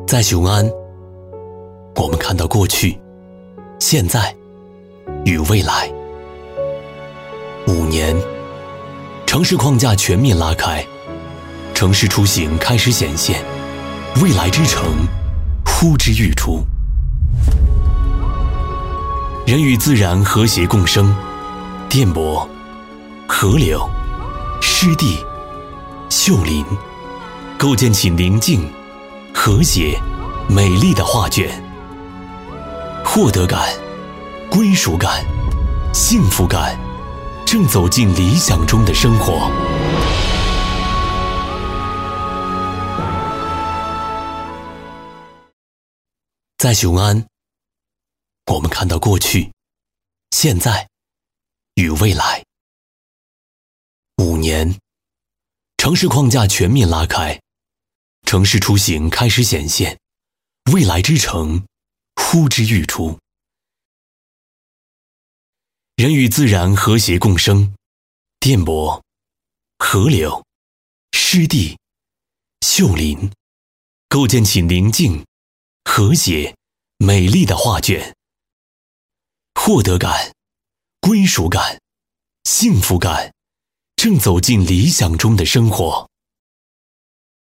在雄安，我们看到过去、现在与未来。5年，城市框架全面拉开，城市出行开始显现，未来之城呼之欲出。人与自然和谐共生，电波、河流、湿地、秀林，构建起宁静、和谐、美丽的画卷。获得感、归属感、幸福感，正走进理想中的生活。在雄安，我们看到过去、现在与未来。5年，城市框架全面拉开，城市出行开始显现，未来之城呼之欲出。人与自然和谐共生，电波、河流、湿地、秀林，构建起宁静、和谐、美丽的画卷。获得感、归属感、幸福感，正走进理想中的生活。